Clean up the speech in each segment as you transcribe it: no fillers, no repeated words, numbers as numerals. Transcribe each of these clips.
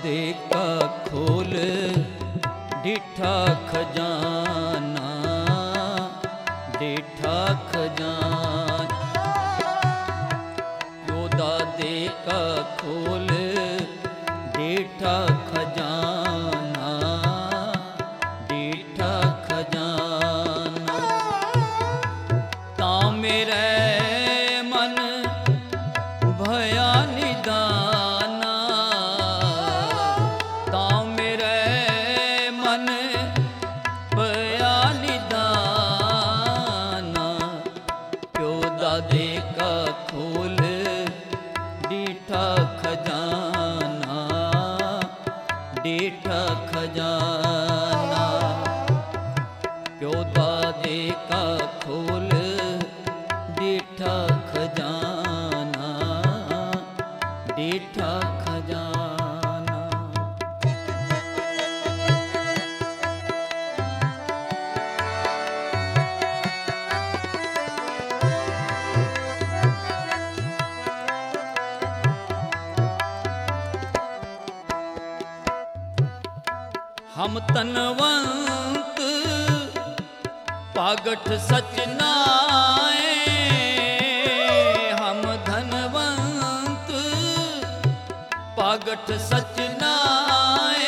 दे का खोल डिठा खजाना, डिठा खजाना। यो दादे का खोल डिठा खजाना, डिठा खजाना। ता मेरे मन भया निदाना, ता मेरे मन भया निदाना। प्यो दादे का खोल डिठा खजाना, डिठा खजाना। प्यो दादे का खोल डिठा खजाना, डिठा खजाना। हम तनवंत पागठ सच नाए, हम धनवंत पागठ सच नाए।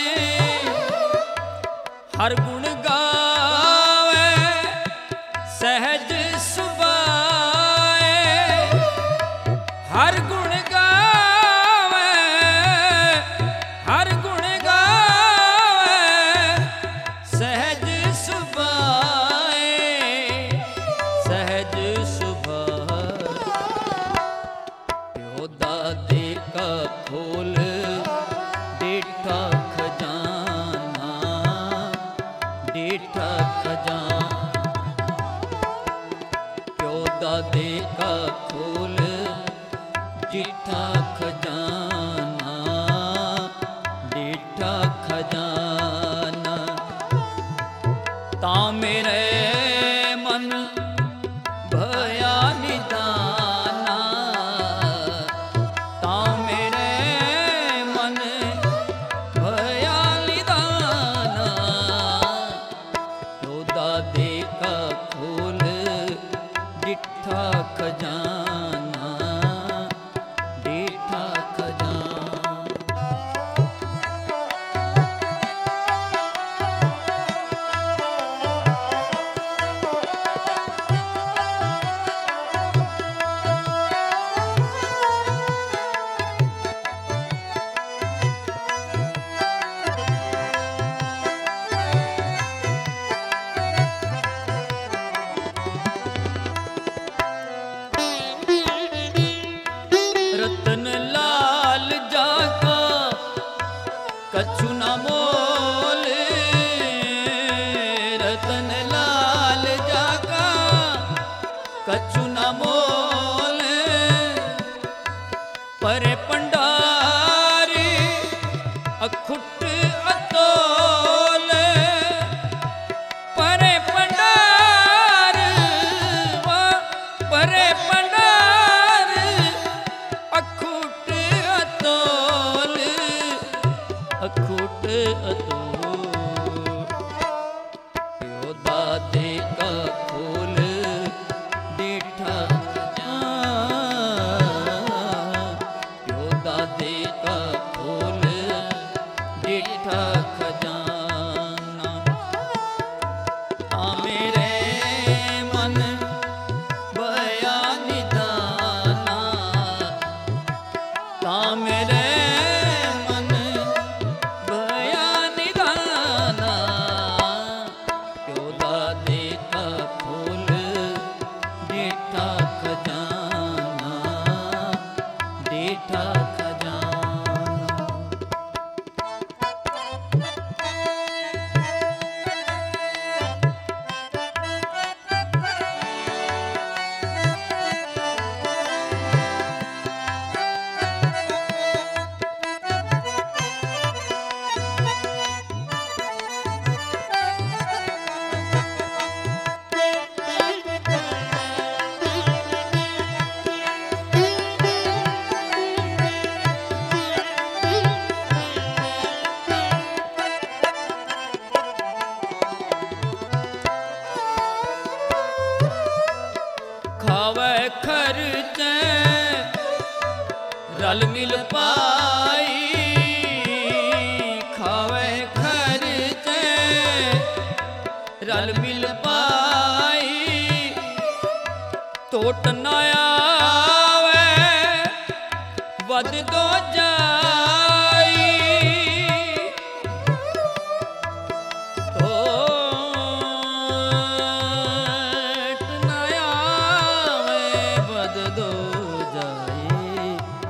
हर गुण गावे सहज सुबाए, हर गुण गावे, हर गुण गावे सहज सुबाए, सहज सुबाए। प्यो दादे का खोल डिठा खजाना, डिठा खजाना। प्यो दादे का खोल डिठा खजाना, डिठा खजाना। ता मेरे मन भया निदाना, ता मेरे मन भया निदाना। तो दादे का खोल डिठा खजाना, डिठा खजाना। रल मिल पाई खावे खर्चे रल मिल पाई टोट न आवे वध दो जाई टोट न आवे वध दो जाई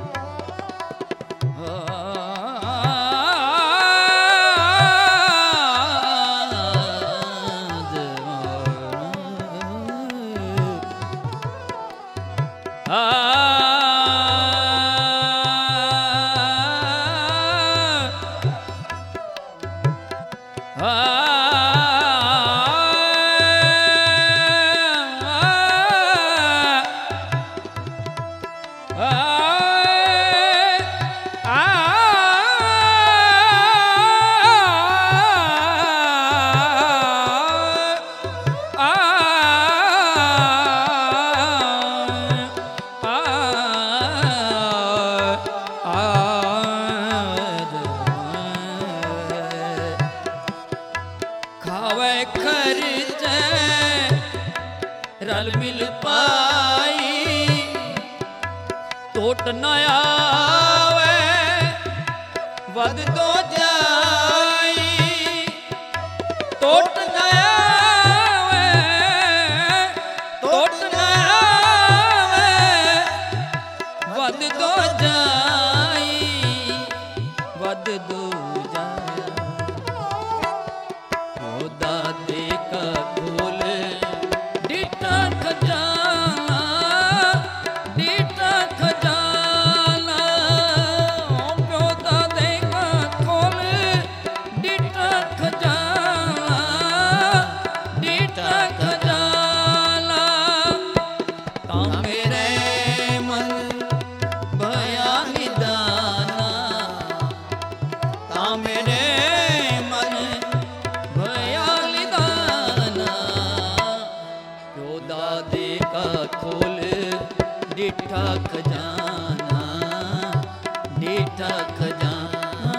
खावे खर्चे रल मिल पाई टोट न आवे वध दो जाई टोट न आवे टोट न आवे वध दो जाई वध दो जाई दादे का खोल डिटा खजाना डिटा खजाना प्यो दादे का खोल डिटा खजाना डिटा खजाना ता मेरे मन भया निदाना ता मेरे मन दादे का खोल डिठा खजाना डिठा खजाना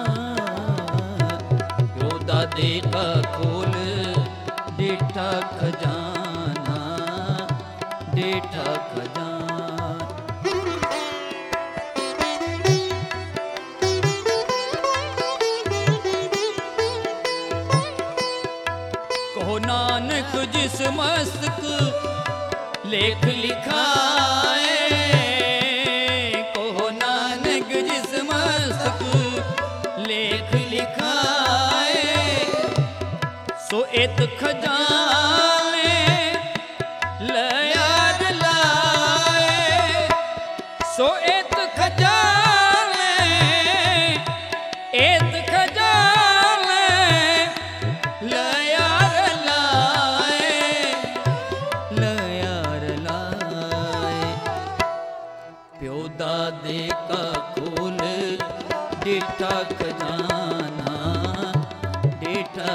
यो दादे का खोल डिठा खजाना डिठा खजाना कहो नानक जिस मस्तक लेख लिखाए कहो नानक जिस मस्तक लेख लिखाए सो इत खजाने लयाद लाए सो इत खजाने इत खजाने लयाद लाए प्यो दादे का खोल डिठा खजाना डिठा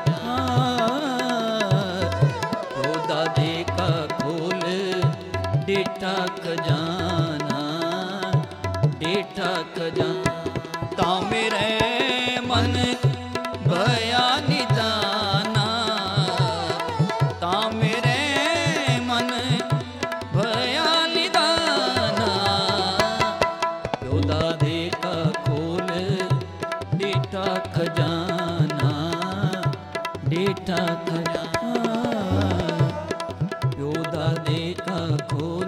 प्यो दादे का खोल डिठा खजाना डिठा खजाना ता मेरे मन भया निदाना ता मेरे मन भया निदाना प्यो दादे का खोल डिठा खजाना डिठा खजाना प्यो दादे का खोल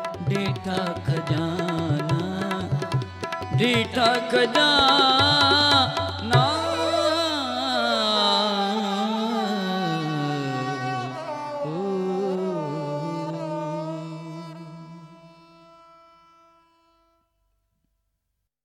डिठा खजाना डिठा खजाना